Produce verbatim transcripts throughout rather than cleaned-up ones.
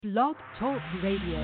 Blog Talk Radio.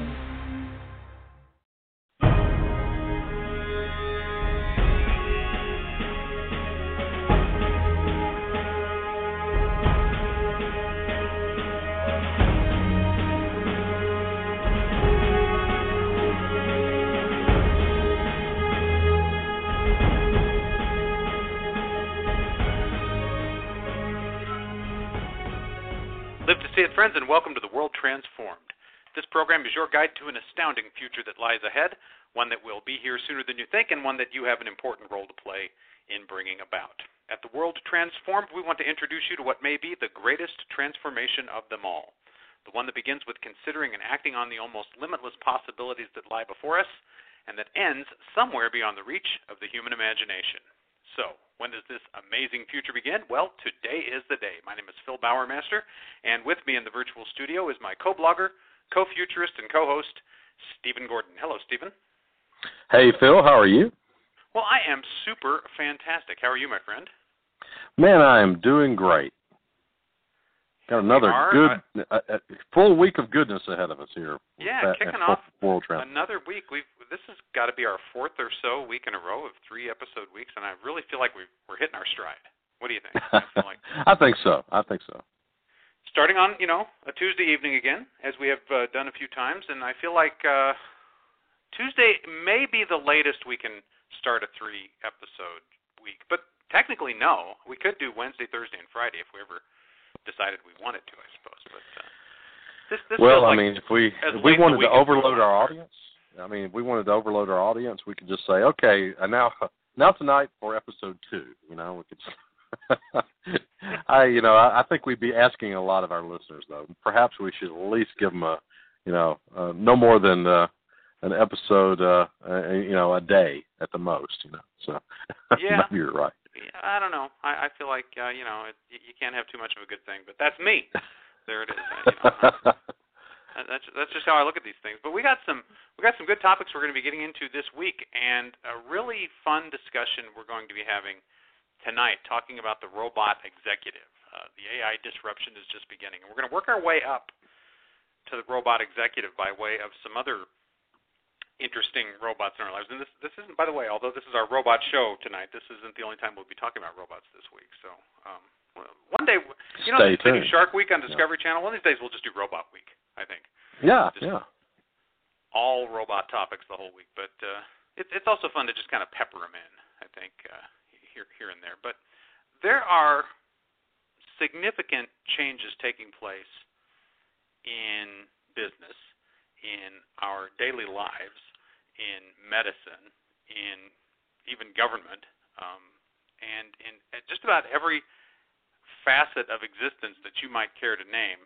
Live to see it, friends, and welcome to The World Transformed. This program is your guide to an astounding future that lies ahead, one that will be here sooner than you think, and one that you have an important role to play in bringing about. At The World Transformed, we want to introduce you to what may be the greatest transformation of them all, the one that begins with considering and acting on the almost limitless possibilities that lie before us, and that ends somewhere beyond the reach of the human imagination. So, when does this amazing future begin? Well, today is the day. My name is Phil Bowermaster, and with me in the virtual studio is my co-blogger, co-futurist, and co-host, Stephen Gordon. Hello, Stephen. Hey, Phil. How are you? Well, I am super fantastic. How are you, my friend? Man, I am doing great. Got another are, good, uh, uh, full week of goodness ahead of us here. Yeah, that, kicking uh, off World Trend. another week. We've this has got to be our fourth or so week in a row of three episode weeks, and I really feel like we we're hitting our stride. What do you think? I, feel like I think so. I think so. Starting on, you know, a Tuesday evening again, as we have uh, done a few times, and I feel like uh, Tuesday may be the latest we can start a three episode week, but technically no. We could do Wednesday, Thursday, and Friday if we ever decided we wanted to, I suppose. But uh, this, this well, feels I like mean, if we as if we late in the wanted week to as we overload want. our audience, I mean, if we wanted to overload our audience, we could just say, okay, uh, now now tonight for episode two. You know, we could. I, you know, I, I think we'd be asking a lot of our listeners, though. Perhaps we should at least give them a, you know, uh, no more than uh, an episode, uh, uh, you know, a day at the most. You know, so Yeah. maybe you're right. I don't know. I, I feel like uh, you know it, you can't have too much of a good thing, but that's me. There it is. Uh, you know, that's that's just how I look at these things. But we got some we got some good topics we're going to be getting into this week, and a really fun discussion we're going to be having tonight, talking about the robot executive. Uh, the A I disruption is just beginning, and we're going to work our way up to the robot executive by way of some other interesting robots in our lives. And this this isn't, by the way, although this is our robot show tonight, this isn't the only time we'll be talking about robots this week. So um, one day, you know, Stay they do tuned. Shark Week on Discovery Yeah. Channel. One of these days we'll just do Robot Week, I think. Yeah, Just yeah. all robot topics the whole week. But uh, it, it's also fun to just kind of pepper them in, I think, uh, here, here and there. But there are significant changes taking place in business, in our daily lives, in medicine, in even government, um, and in just about every facet of existence that you might care to name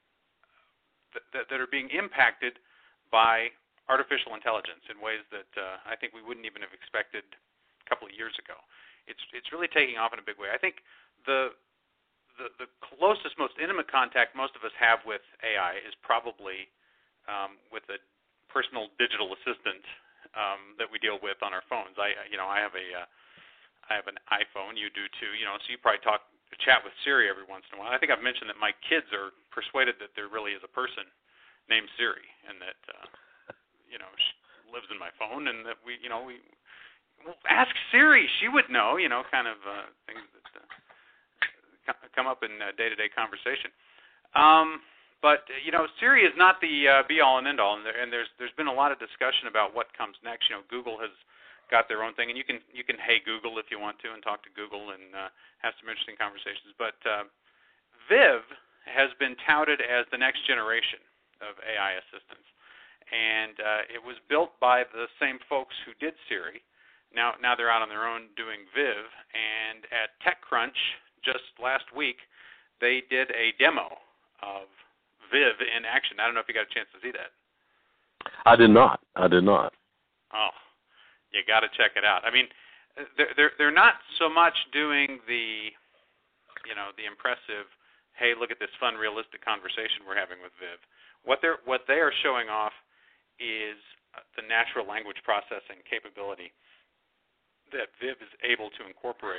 that, that, that are being impacted by artificial intelligence in ways that uh, I think we wouldn't even have expected a couple of years ago. It's it's really taking off in a big way. I think the the, the closest, most intimate contact most of us have with A I is probably um, with a personal digital assistant um, that we deal with on our phones. I, you know, I have a, uh, I have an iPhone. You do too. You know, so you probably talk, chat with Siri every once in a while. I think I've mentioned that my kids are persuaded that there really is a person named Siri, and that, uh, you know, she lives in my phone, and that we, you know, we well, ask Siri. She would know. You know, kind of uh, things that uh, come up in uh, day-to-day conversation. Um, But, you know, Siri is not the uh, be-all and end-all, and, there, and there's there's been a lot of discussion about what comes next. You know, Google has got their own thing, and you can you can hey Google if you want to and talk to Google and uh, have some interesting conversations. But uh, Viv has been touted as the next generation of A I assistants, and uh, it was built by the same folks who did Siri. Now now they're out on their own doing Viv, and at TechCrunch just last week, they did a demo of Viv in action. I don't know if you got a chance to see that. I did not. I did not. Oh, you got to check it out. I mean, they're they're they're not so much doing the, you know, the impressive, hey, look at this fun, realistic conversation we're having with Viv. What they're what they are showing off is the natural language processing capability that Viv is able to incorporate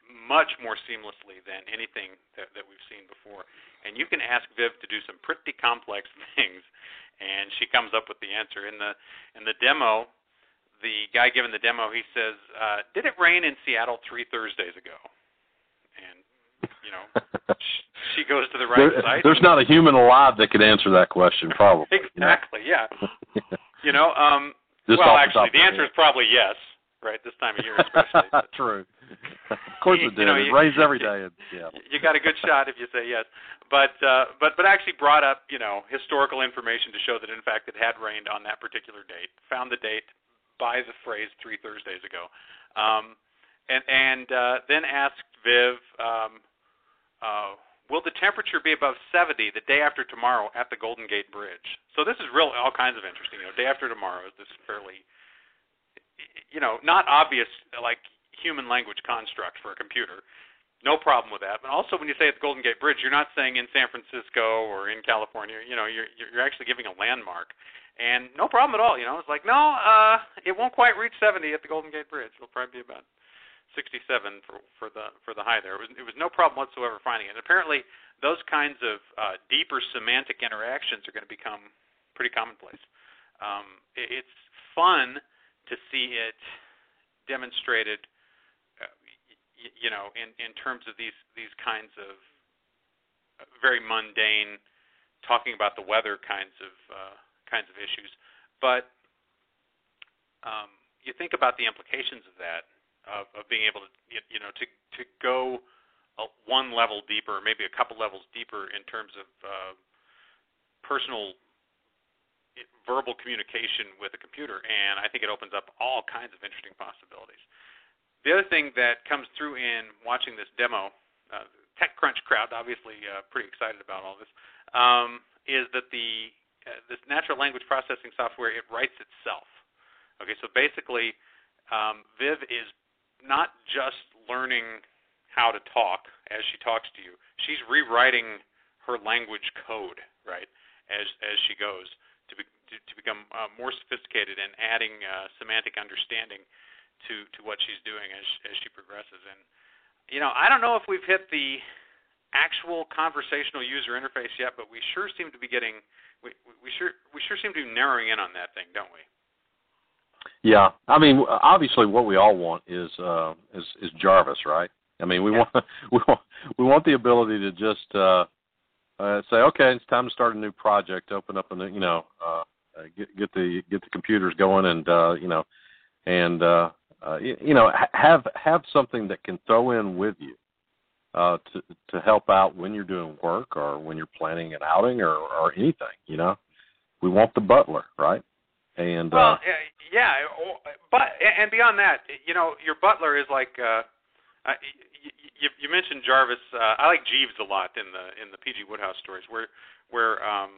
much more seamlessly than anything that, that we've seen before. And you can ask Viv to do some pretty complex things, and she comes up with the answer. In the in the demo, the guy giving the demo, he says, uh, "Did it rain in Seattle three Thursdays ago?" And you know, she goes to the right there, site. There's not a human alive that could answer that question, probably. Exactly. Yeah. You know. Um, Just well, the actually, the answer is probably yes. Right, this time of year especially. True. Of course it did. You know, it you, rains every day. Yeah. You got a good shot if you say yes, but uh, but but actually brought up you know historical information to show that in fact it had rained on that particular date. Found the date by the phrase three Thursdays ago, um, and and uh, then asked Viv, um, uh, will the temperature be above seventy the day after tomorrow at the Golden Gate Bridge? So this is real all kinds of interesting. You know, day after tomorrow is this fairly you know, not obvious, like human language construct for a computer. No problem with that. But also when you say it's Golden Gate Bridge, you're not saying in San Francisco or in California. You know, you're you're actually giving a landmark. And no problem at all. You know, it's like, no, uh, it won't quite reach seventy at the Golden Gate Bridge. It'll probably be about sixty-seven for, for the for the high there. It was, it was no problem whatsoever finding it. And apparently those kinds of uh, deeper semantic interactions are going to become pretty commonplace. Um, it, it's fun to see it demonstrated, uh, y- you know, in, in terms of these, these kinds of very mundane, talking about the weather kinds of uh, kinds of issues. But um, you think about the implications of that, of, of being able to, you know, to to go a, one level deeper, maybe a couple levels deeper in terms of uh, personal verbal communication with a computer, and I think it opens up all kinds of interesting possibilities. The other thing that comes through in watching this demo, uh, TechCrunch crowd obviously uh, pretty excited about all this, um, is that the uh, this natural language processing software, it writes itself. Okay, so basically, um, Viv is not just learning how to talk as she talks to you. She's rewriting her language code, right, as as she goes. To, be, to, to become uh, more sophisticated and adding uh, semantic understanding to, to what she's doing as as she progresses. And you know, I don't know if we've hit the actual conversational user interface yet, but we sure seem to be getting we, we sure we sure seem to be narrowing in on that thing, don't we? Yeah, I mean, obviously, what we all want is uh, is, is Jarvis, right? I mean, we yeah. want we want we want the ability to just uh, Uh, say, okay, it's time to start a new project. Open up a new, you know, uh, uh, get get the get the computers going, and uh, you know, and uh, uh, you, you know, ha- have have something that can throw in with you uh, to to help out when you're doing work or when you're planning an outing or, or anything. You know, we want the butler, right? And well, uh, yeah, but and beyond that, you know, your butler is like. Uh, uh, You, you mentioned Jarvis. Uh, I like Jeeves a lot in the in the P G Woodhouse stories, where where um,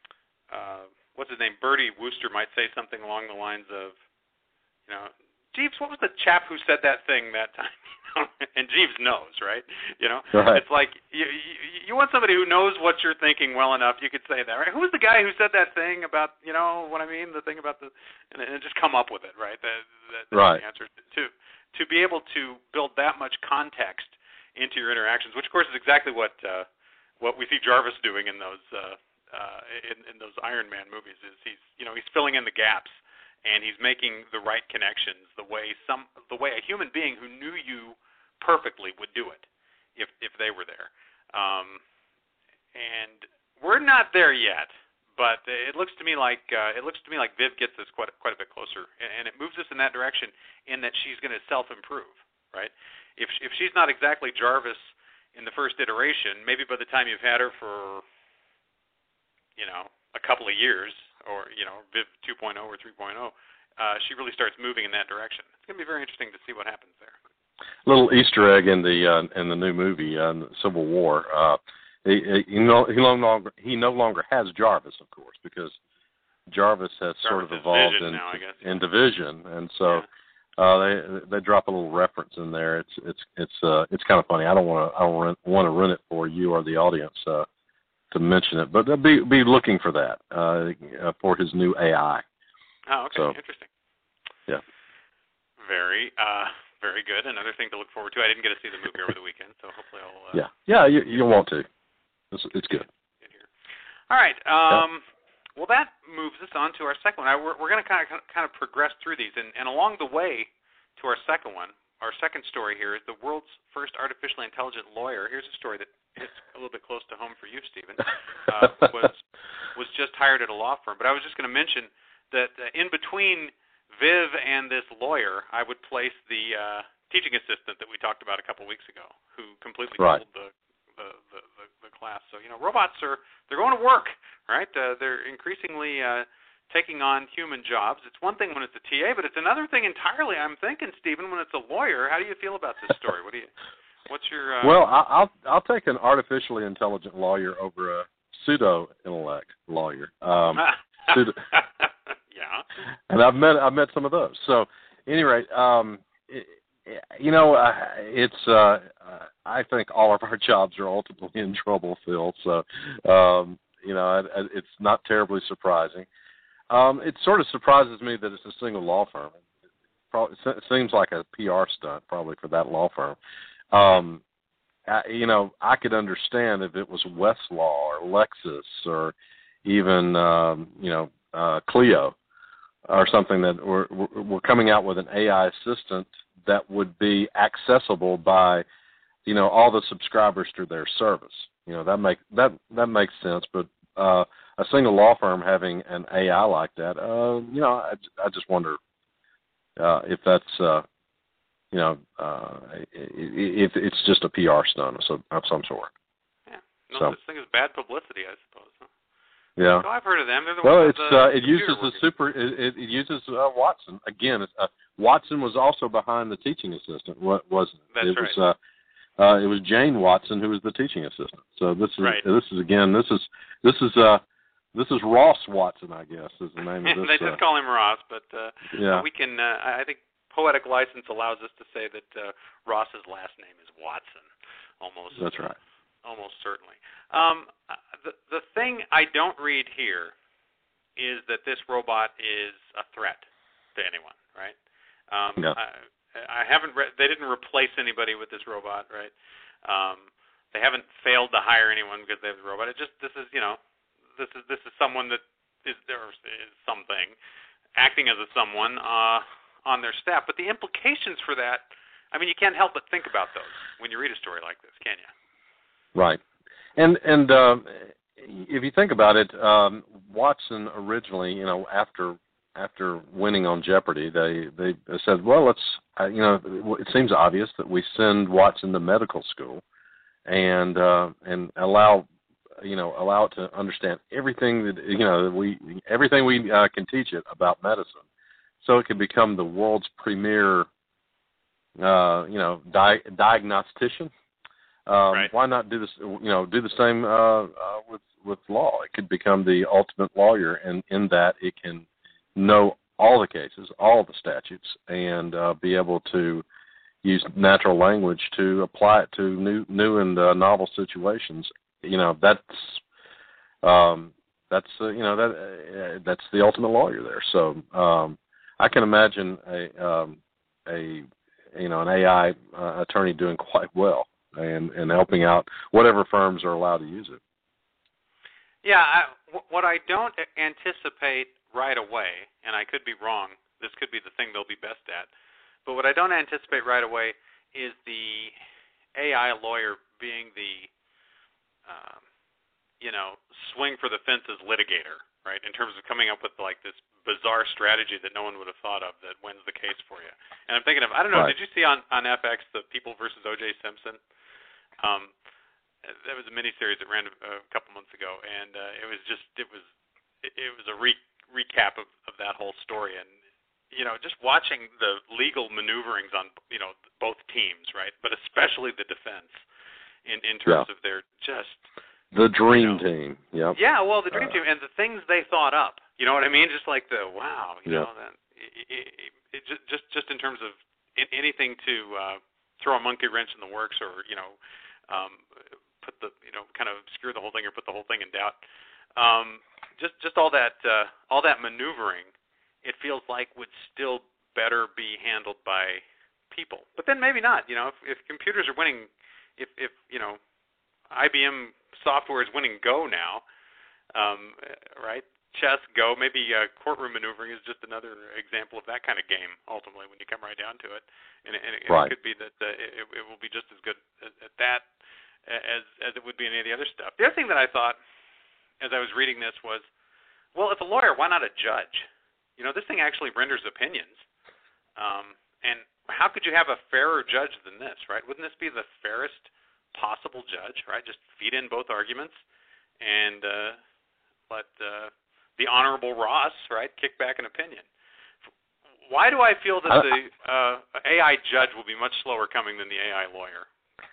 uh, what's his name, Bertie Wooster might say something along the lines of, you know, Jeeves, what was the chap who said that thing that time? And Jeeves knows, right? You know, right. It's like you, you you want somebody who knows what you're thinking well enough. You could say that, right? Who was the guy who said that thing about, you know, what I mean, the thing about the, and, and just come up with it, right? That, that, that's right. the answer to to be able to build that much context into your interactions, which of course is exactly what uh, what we see Jarvis doing in those uh, uh, in, in those Iron Man movies. Is he's you know he's filling in the gaps and he's making the right connections the way some the way a human being who knew you perfectly would do it if if they were there. Um, and we're not there yet, but it looks to me like uh, it looks to me like Viv gets us quite quite a bit closer, and it moves us in that direction in that she's going to self-improve, right? If if she's not exactly Jarvis in the first iteration, maybe by the time you've had her for, you know, a couple of years, or, you know, Viv two point oh or three point oh, uh, she really starts moving in that direction. It's going to be very interesting to see what happens there. Little Easter egg in the uh, in the new movie, uh, Civil War. Uh, he, he, no, he no longer he no longer has Jarvis, of course, because Jarvis has Jarvis sort of evolved in now, I guess. in division, and so. Yeah. Uh, they they drop a little reference in there. It's it's it's uh it's kind of funny. I don't want to I don't want to run it for you or the audience uh, to mention it, but they'll be be looking for that uh, for his new A I. Oh, okay, so, interesting. Yeah. Very uh, very good. Another thing to look forward to. I didn't get to see the movie over the weekend, so hopefully I'll. Uh, yeah, yeah, you you want to. It's, it's good. All right. Um, yeah. Well, that moves us on to our second one. I, we're we're going to kind of kind of progress through these, and, and along the way to our second one, our second story here is the world's first artificially intelligent lawyer. Here's a story that hits a little bit close to home for you, Stephen. Uh, was was just hired at a law firm. But I was just going to mention that uh, in between Viv and this lawyer, I would place the uh, teaching assistant that we talked about a couple weeks ago, who completely right. pulled the The, the, the, the class. So, you know, robots are, they're going to work, right? Uh, they're increasingly uh, taking on human jobs. It's one thing when it's a T A, but it's another thing entirely, I'm thinking, Stephen, when it's a lawyer. How do you feel about this story? What do you, what's your... Uh... Well, I, I'll I'll take an artificially intelligent lawyer over a pseudo-intellect lawyer. Um, pseudo... yeah. And I've met, I've met some of those. So, at any rate, um, it, you know, uh, it's. Uh, uh, I think all of our jobs are ultimately in trouble, Phil. So, um, you know, it, it's not terribly surprising. Um, it sort of surprises me that it's a single law firm. It, probably, it seems like a P R stunt, probably, for that law firm. Um, I, you know, I could understand if it was Westlaw or Lexis or even, um, you know, uh, Clio or something that we're, we're coming out with an A I assistant that would be accessible by, you know, all the subscribers to their service. You know, that make that that makes sense. But uh, a single law firm having an A I like that, uh, you know, I, I just wonder uh, if that's, uh, you know, uh, if it's just a P R stunt of some, of some sort. Yeah, no so. such thing as bad publicity, I suppose. Huh? Yeah. So I've heard of them. They're the well, ones it's the uh, it uses the the super. It, it uses uh, Watson again. It's, uh, Watson was also behind the teaching assistant. What wasn't it? That's it right. Was, uh, uh, it was Jane Watson who was the teaching assistant. So this is right. this is again this is this is uh this is Ross Watson, I guess, is the name of this. They just uh, call him Ross, but uh, yeah. we can. Uh, I think poetic license allows us to say that uh, Ross's last name is Watson. Almost. That's right. Almost certainly. Um, the the thing I don't read here is that this robot is a threat to anyone, right? Um, no. I, I haven't read. They didn't replace anybody with this robot, right? Um, they haven't failed to hire anyone because they have the robot. It just this is you know this is this is someone that is there is something acting as a someone uh, on their staff. But the implications for that, I mean, you can't help but think about those when you read a story like this, can you? Right. And and uh, if you think about it, um, Watson originally, you know, after after winning on Jeopardy, they they said, well, let's, uh, you know, it seems obvious that we send Watson to medical school and uh, and allow, you know, allow it to understand everything that you know that we everything we uh, can teach it about medicine, so it can become the world's premier, uh, you know, di- diagnostician. Um, right. Why not do this? You know, do the same uh, uh, with with law. It could become the ultimate lawyer, and in that it can know all the cases, all the statutes, and uh, be able to use natural language to apply it to new, new and uh, novel situations. You know, that's um, that's uh, you know that uh, that's the ultimate lawyer there. So um, I can imagine a um, a you know an A I uh, attorney doing quite well. And, and helping out whatever firms are allowed to use it. Yeah, I, w- what I don't anticipate right away, and I could be wrong, this could be the thing they'll be best at, but what I don't anticipate right away is the A I lawyer being the, um, you know, swing for the fences litigator, right, in terms of coming up with like this bizarre strategy that no one would have thought of that wins the case for you. And I'm thinking of, I don't know, right. Did you see on, on F X the People versus O J Simpson? Um, that was a miniseries that ran a, a couple months ago, and uh, it was just it was it, it was a re- recap of, of that whole story, and you know just watching the legal maneuverings on you know both teams, right? But especially the defense in in terms yeah. of their just the dream you know, team. Yep. Yeah, well, the dream uh, team and the things they thought up. You know what I mean? Just like the wow, you yeah. know that it, it, it, just just just in terms of in, anything to uh, throw a monkey wrench in the works, or you know. Um, put the you know kind of obscure the whole thing or put the whole thing in doubt. Um, just just all that uh, all that maneuvering, it feels like would still better be handled by people. But then maybe not. You know, if, if computers are winning, if, if you know, I B M software is winning Go now, um, right? Chess, Go, maybe uh, courtroom maneuvering is just another example of that kind of game, ultimately, when you come right down to it. And, and, it, right. it could be that uh, it, it will be just as good at, at that as, as it would be in any of the other stuff. The other thing that I thought as I was reading this was, well, if a lawyer, why not a judge? You know, this thing actually renders opinions. Um, and how could you have a fairer judge than this, right? Wouldn't this be the fairest possible judge, right? Just feed in both arguments and uh, let... Uh, the Honorable Ross, right, kick back an opinion. Why do I feel that the uh, A I judge will be much slower coming than the A I lawyer?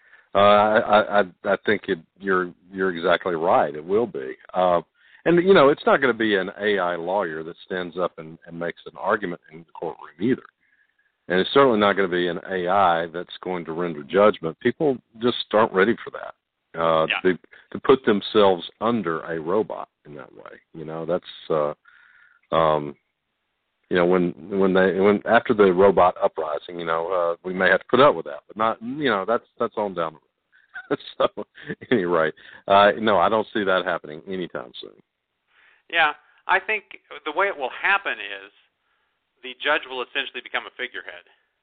Uh, I, I I think it, you're you're exactly right. It will be, uh, and you know, it's not going to be an A I lawyer that stands up and, and makes an argument in the courtroom either, and it's certainly not going to be an A I that's going to render judgment. People just aren't ready for that. Uh, yeah. to, to put themselves under a robot in that way, you know, that's, uh, um, you know, when when they when after the robot uprising, you know, uh, we may have to put up with that, but not, you know, that's that's on down the road. So, at any rate, uh, no, I don't see that happening anytime soon. Yeah, I think the way it will happen is the judge will essentially become a figurehead,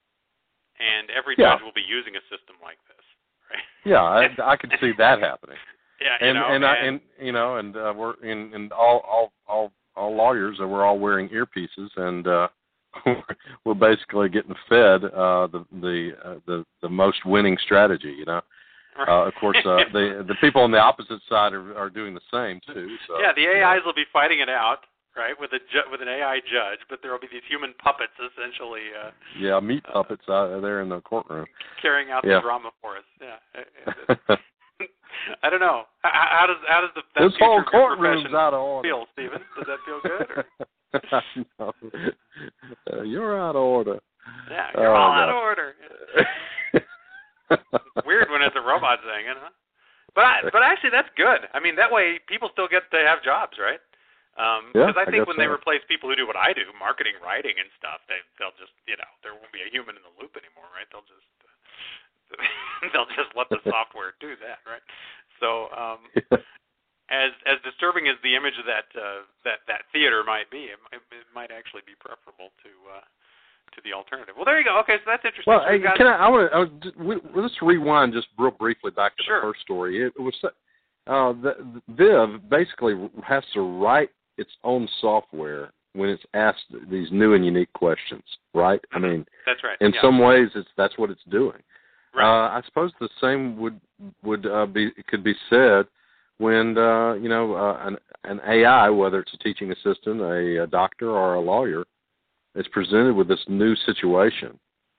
and every yeah. judge will be using a system like this. Right. Yeah, I, I could see that happening. Yeah, and you know, and, and, I, and you know, and uh, we're in and all all all all lawyers, and we're all wearing earpieces, and uh, we're basically getting fed uh, the the uh, the the most winning strategy. You know, uh, of course, uh, the the people on the opposite side are are doing the same too. So, yeah, the A Is you know. will be fighting it out, right, with a ju- with an A I judge, but there will be these human puppets essentially. Uh, yeah, meat puppets uh, out there in the courtroom carrying out yeah. the drama for us. Yeah. I don't know. How, how does how does the that this whole courtroom's out of order? Feel, Stephen? Does that feel good? no. uh, you're out of order. Yeah, you're oh, all God. out of order. Weird when it's a robot saying it, huh? But I, but actually, that's good. I mean, that way people still get to have jobs, right? Um, yeah, because I I think when so. they replace people who do what I do, marketing, writing, and stuff, they they'll just you know there won't be a human in the loop anymore, right? They'll just they'll just let the software do that, right? So, um, as as disturbing as the image of that uh, that that theater might be, it, it might actually be preferable to uh, to the alternative. Well, there you go. Okay, so that's interesting. Well, so hey, got, can I? I want to we, let's rewind just real briefly back to sure. the first story. It, it was uh, the, the Viv basically has to write its own software when it's asked these new and unique questions, right? I mean, that's right. In yeah. some ways, it's that's what it's doing. Right. Uh, I suppose the same would would uh, be could be said when uh, you know uh, an an A I, whether it's a teaching assistant, a, a doctor, or a lawyer, is presented with this new situation,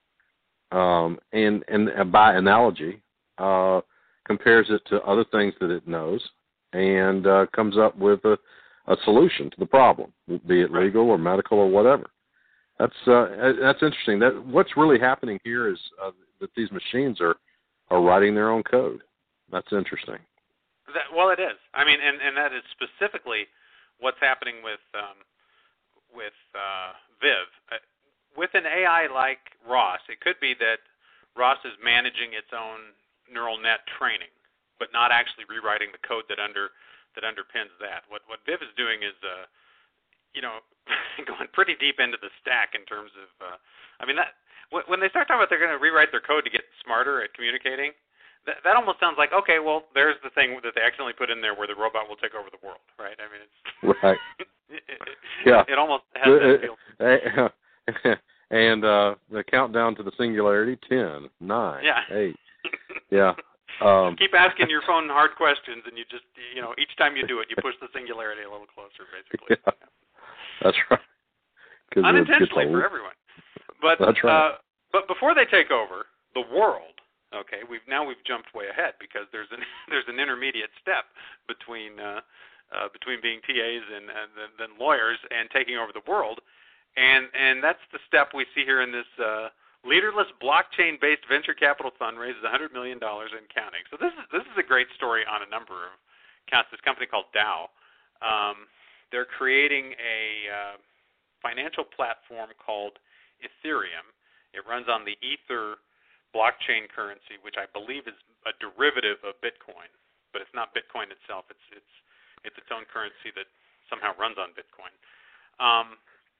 um, and and by analogy, uh, compares it to other things that it knows, and uh, comes up with a, a solution to the problem, be it right. legal or medical or whatever. That's uh, that's interesting. That what's really happening here is uh, that these machines are, are writing their own code. That's interesting. That, well, it is. I mean, and, and that is specifically what's happening with um, with uh, Viv. Uh, with an A I like Ross, it could be that Ross is managing its own neural net training, but not actually rewriting the code that under that underpins that. What what Viv is doing is uh, you know, going pretty deep into the stack in terms of, uh, I mean, that when they start talking about they're going to rewrite their code to get smarter at communicating, that, that almost sounds like, okay, well, there's the thing that they accidentally put in there where the robot will take over the world, right? I mean, it's right. it, it, yeah. It almost has that feel. And uh, the countdown to the singularity: ten, nine, yeah. eight. Yeah. Um, Keep asking your phone hard questions, and you just, you know, each time you do it, you push the singularity a little closer, basically. Yeah. That's right. Unintentionally for everyone. But That's right. uh, but before they take over the world, okay, we've now we've jumped way ahead because there's an there's an intermediate step between uh, uh, between being T As and, and then, then lawyers and taking over the world, and and that's the step we see here in this uh, leaderless blockchain-based venture capital fund raises one hundred million dollars and counting. So this is this is a great story on a number of counts. This company called Dow. Um, They're creating a uh, financial platform called Ethereum. It runs on the Ether blockchain currency, which I believe is a derivative of Bitcoin, but it's not Bitcoin itself. It's it's it's its own currency that somehow runs on Bitcoin. Um,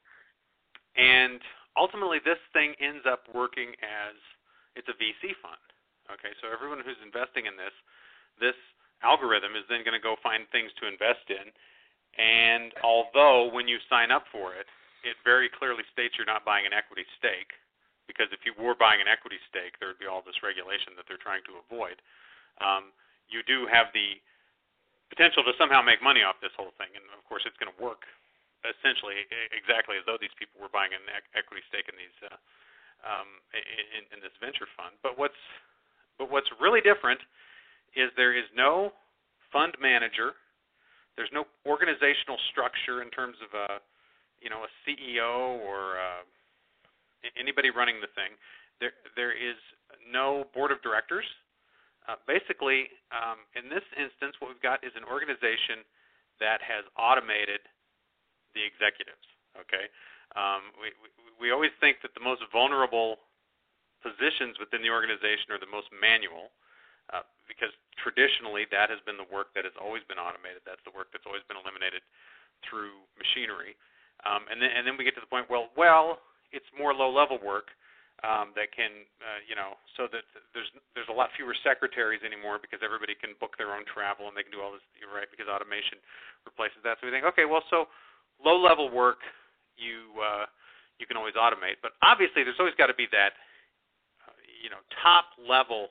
and ultimately, this thing ends up working as it's a V C fund. Okay, so everyone who's investing in this, this algorithm is then going to go find things to invest in. And although when you sign up for it, it very clearly states you're not buying an equity stake, because if you were buying an equity stake, there would be all this regulation that they're trying to avoid. Um, you do have the potential to somehow make money off this whole thing, and of course it's going to work essentially exactly as though these people were buying an equity stake in these uh, um, in, in this venture fund. But what's but what's really different is there is no fund manager. There's no organizational structure in terms of a you know a C E O or uh, anybody running the thing. There there is no board of directors. Uh, basically, um, in this instance, what we've got is an organization that has automated the executives. Okay, um, we, we we always think that the most vulnerable positions within the organization are the most manual, uh, because traditionally that has been the work that has always been automated. That's the work that's always been eliminated through machinery. Um, and then and then we get to the point, well, well, it's more low-level work. Um, that can, uh, you know, so that there's there's a lot fewer secretaries anymore because everybody can book their own travel and they can do all this, right, because automation replaces that. So we think, okay, well, so low-level work you uh, you can always automate, but obviously there's always got to be that, uh, you know, top-level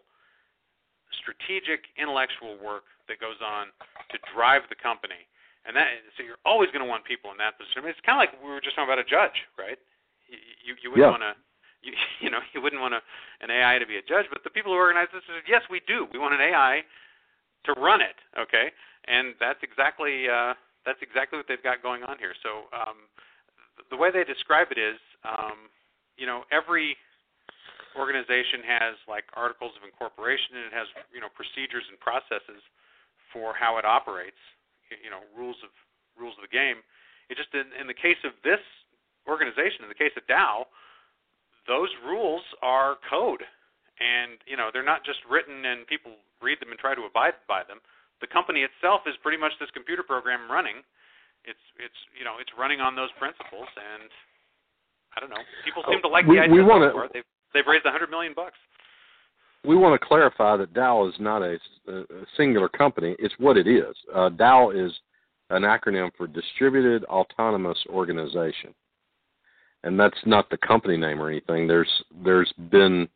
strategic intellectual work that goes on to drive the company, and that so you're always going to want people in that position. I mean, it's kind of like we were just talking about a judge, right? You you, you wouldn't yeah. want to. You, you know, you wouldn't want a, an A I to be a judge, but the people who organize this said, yes, we do. We want an A I to run it, okay? And that's exactly uh, that's exactly what they've got going on here. So um, the way they describe it is, um, you know, every organization has like articles of incorporation, and it has you know procedures and processes for how it operates. You know, rules of rules of the game. It just in, in the case of this organization, in the case of Dow, those rules are code, and you know they're not just written and people read them and try to abide by them. The company itself is pretty much this computer program running. It's it's you know it's running on those principles, and I don't know. People seem to like we, the idea. We wanna, so far. They've they've raised a hundred million bucks. We want to clarify that Dow is not a, a singular company. It's what it is. Uh, Dow is an acronym for Distributed Autonomous Organization. And that's not the company name or anything. There's there's been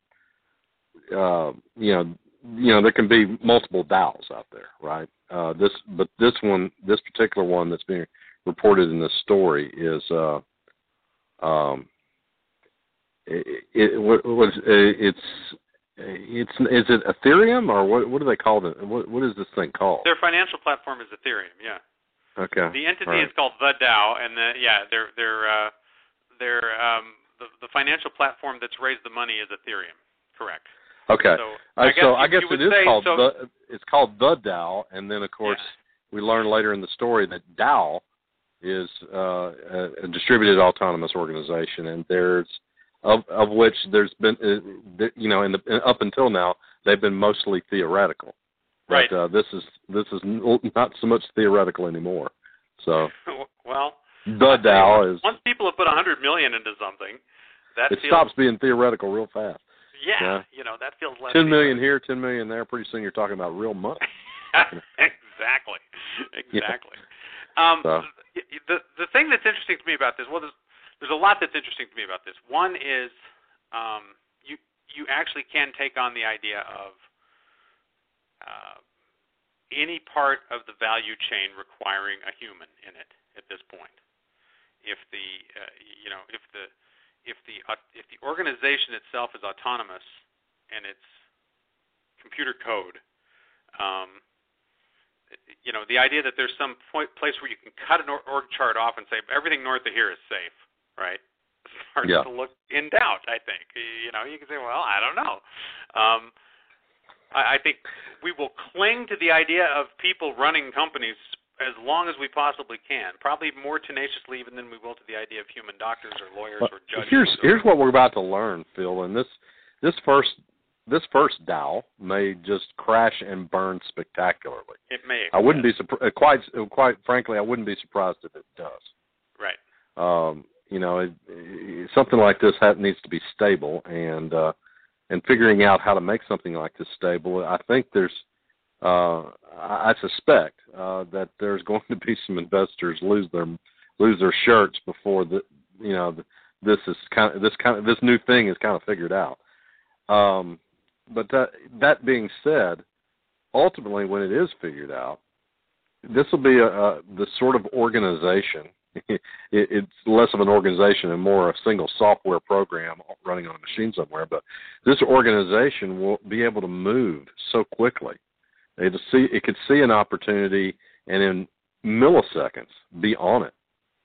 uh, you know you know there can be multiple Dows out there, right? Uh, this but this one this particular one that's being reported in this story is uh, um, it, it was it's it's is it Ethereum or what what do they call it? What what is this thing called? Their financial platform is Ethereum. Yeah. Okay. The entity right. is called the Dow, and the yeah they're they're uh, Their um, the, the financial platform that's raised the money is Ethereum, correct? Okay. So uh, I guess, so you, I guess you it is say, called so, the it's called the Dow, and then of course yeah. we learn later in the story that Dow is uh, a, a distributed autonomous organization, and there's of of which there's been uh, you know in the up until now they've been mostly theoretical. Right. But uh, this is this is not so much theoretical anymore. So well. The Dow once, is. Once people have put a hundred million into something, that it feels, stops being theoretical real fast. Yeah, yeah. you know that feels less. Ten million here, ten million there. Pretty soon you're talking about real money. exactly, exactly. Yeah. Um, so. The the thing that's interesting to me about this, well, there's there's a lot that's interesting to me about this. One is um, you you actually can take on the idea of uh, any part of the value chain requiring a human in it at this point. If the uh, you know if the if the uh, if the organization itself is autonomous and it's computer code, um, you know the idea that there's some point, place where you can cut an org chart off and say everything north of here is safe, right? Starts yeah. to look in doubt. I think you know you can say, well, I don't know. Um, I, I think we will cling to the idea of people running companies as long as we possibly can, probably more tenaciously even than we will to the idea of human doctors or lawyers well, or judges. Here's here's what we're about to learn, Phil, and this this first this first Dow may just crash and burn spectacularly. It may. I wouldn't be surprised. Quite quite frankly, I wouldn't be surprised if it does. Right. Um, you know, it, it, something like this ha- needs to be stable, and uh, and figuring out how to make something like this stable. I think there's. Uh, I suspect uh, that there's going to be some investors lose their lose their shirts before the you know the, this is kind of this kind of this new thing is kind of figured out. Um, but that that being said, ultimately, when it is figured out, this will be a, a the sort of organization. it, it's less of an organization and more a single software program running on a machine somewhere. But this organization will be able to move so quickly. It see it could see an opportunity and in milliseconds be on it.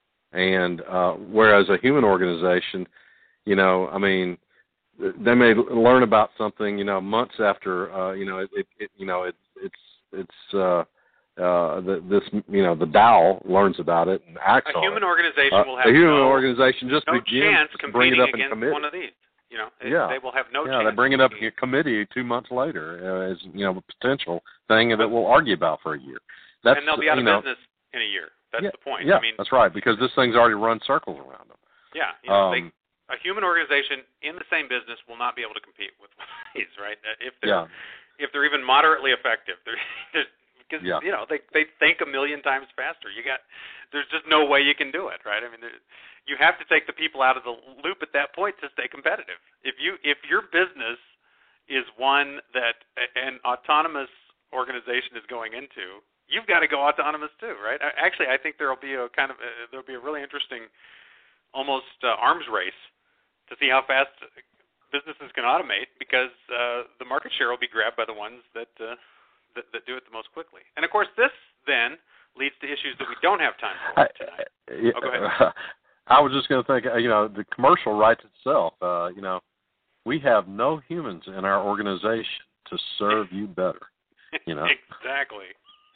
And uh, whereas a human organization, you know, I mean, they may learn about something, you know, months after, uh, you know, it, it, it you know, it, it's it's uh, uh, the, this, you know, the Dow learns about it and acts on it. A human organization uh, will have a human no, organization just no begins chance to bring it competing up in against committee. one of these. You know, it, yeah. they will have no yeah, chance. they bring it up in committee two months later uh, as, you know, a potential thing that we'll argue about for a year. That's, and they'll be out of you know, business in a year. That's yeah, the point. Yeah, I mean, that's right, because this thing's already run circles around them. Yeah, you know, um, they, a human organization in the same business will not be able to compete with these, right? If they're, yeah. if they're even moderately effective. They're, because, yeah. you know, they, they think a million times faster. You got, there's just no way you can do it, right? I mean, there, you have to take the people out of the loop at that point to stay competitive. If you if your business is one that an autonomous organization is going into, you've got to go autonomous too, right? Actually, I think there'll be a kind of uh, there'll be a really interesting, almost uh, arms race to see how fast businesses can automate, because uh, the market share will be grabbed by the ones that, uh, that that do it the most quickly. And of course, this then leads to issues that we don't have time for tonight. I, oh, go ahead. I was just going to think, you know, the commercial writes itself. Uh, you know, we have no humans in our organization to serve you better. You know, exactly.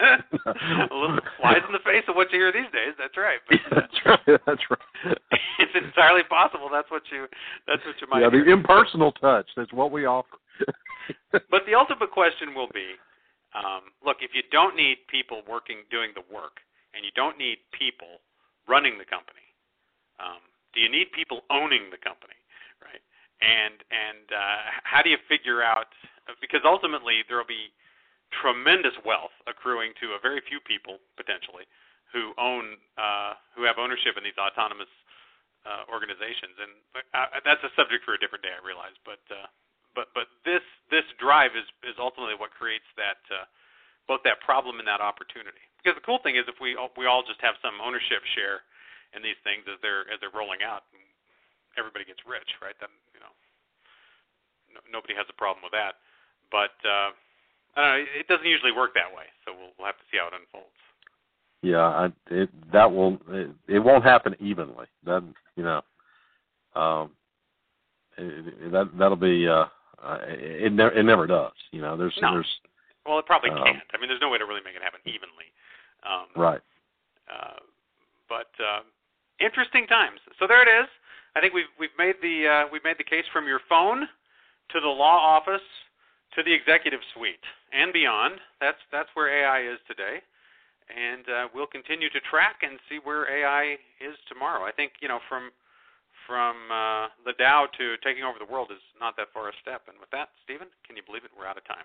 A little flies in the face of what you hear these days. That's right. But, uh, that's right. That's right. It's entirely possible. That's what you. That's what you might. Yeah, hear. the impersonal touch. That's what we offer. But the ultimate question will be: um, look, if you don't need people working doing the work, and you don't need people running the company. Um, do you need people owning the company, right? And and uh, how do you figure out? Because ultimately there will be tremendous wealth accruing to a very few people potentially who own, uh, who have ownership in these autonomous uh, organizations. And uh, that's a subject for a different day, I realize. But uh, but but this this drive is is ultimately what creates that uh, both that problem and that opportunity. Because the cool thing is if we we all just have some ownership share in these things as they're as they're rolling out, everybody gets rich, right? Then you know, no, nobody has a problem with that. But uh, I don't know, it doesn't usually work that way. So we'll we'll have to see how it unfolds. Yeah, I, it that will it, it won't happen evenly. That you know, um, it, it, that that'll be uh, uh, it never it never does. You know, there's no. there's well, it probably um, can't. I mean, there's no way to really make it happen evenly. Um, right. Uh, but uh, interesting times. So there it is. I think we've we've made the uh, we've made the case from your phone to the law office to the executive suite and beyond. That's that's where A I is today, and uh, we'll continue to track and see where A I is tomorrow. I think you know from from uh, the Dow to taking over the world is not that far a step. And with that, Stephen, can you believe it? We're out of time.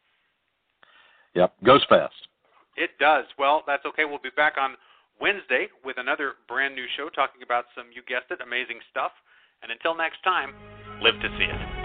Yep, goes fast. It does. Well, that's okay. We'll be back on Wednesday with another brand new show talking about some, you guessed it, amazing stuff. And until next time, live to see it.